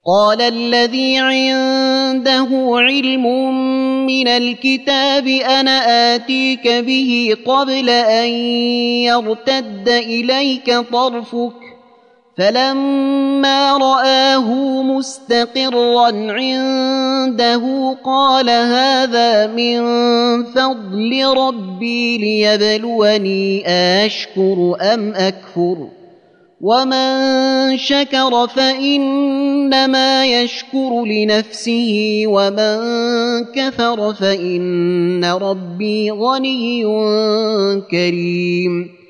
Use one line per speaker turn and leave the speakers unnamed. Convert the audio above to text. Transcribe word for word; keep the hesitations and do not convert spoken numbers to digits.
قال الذي عنده علم من الكتاب أنا آتيك به قبل أن يرتد إليك طرفك فلما رآه مستقرا عنده قال هذا من فضل ربي ليبلوني أشكر أم أكفر ومن شكر فإنما يشكر لنفسه ومن كفر فإن ربي غني كريم